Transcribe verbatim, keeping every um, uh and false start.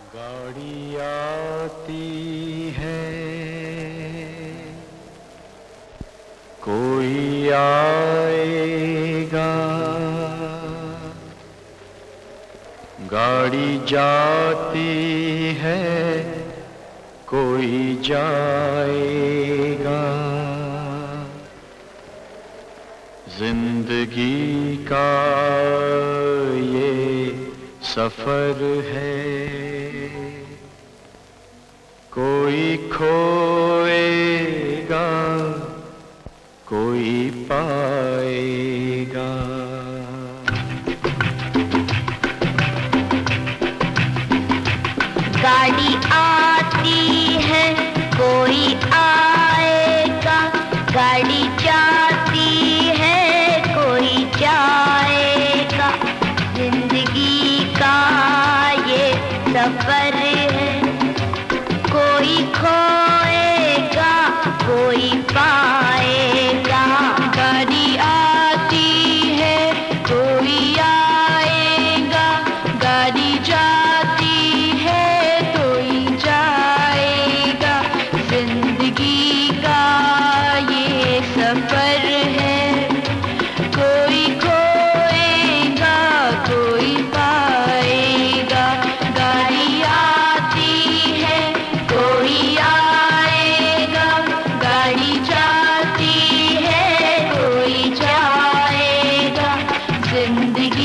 गाड़ी आती है, कोई आएगा, गाड़ी जाती है, कोई जाएगा। जिंदगी का ये सफर है, कोई खोएगा, कोई पाएगा। गाड़ी आती है, कोई आएगा, गाड़ी जाती है, कोई जाएगा। जिंदगी का ये सफर है, कोई खोएगा, कोई पाएगा। गाड़ी आती है, कोई आएगा, गाड़ी जाती है, कोई जाएगा। जिंदगी का ये सफर है, कोई खोएगा, कोई पाएगा। गाड़ी आती है, कोई आएगा, गाड़ी जाती है, कोई जाएगा। जिंदगी